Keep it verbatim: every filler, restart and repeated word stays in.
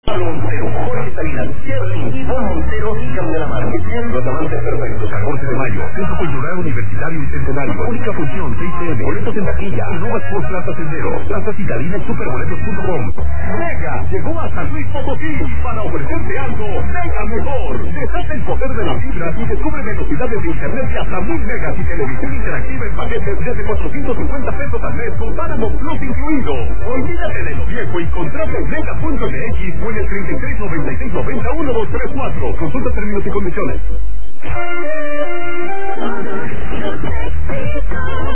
Montero, Jorge Salinas, Cherling, Ivonne Montero y Candelamar. Los amantes perfectos, catorce de mayo, Centro Cultural Universitario Bicentenario. Única función, seis p m. Boletos en taquilla, Nuevas por Plaza Sendero, Plaza Citadina y superboletos punto com. Mega llegó a San Luis Potosí para ofrecerte algo mega mejor. Desata el poder de las fibras y descubre velocidades de internet de hasta mil megas y televisión interactiva en paquetes desde cuatrocientos cincuenta pesos al mes con Paramount Plus incluido. Olvídate de lo viejo y contrata en mega punto m x o en el treinta y tres noventa y seis noventa uno dos tres cuatro. Consulta términos y condiciones.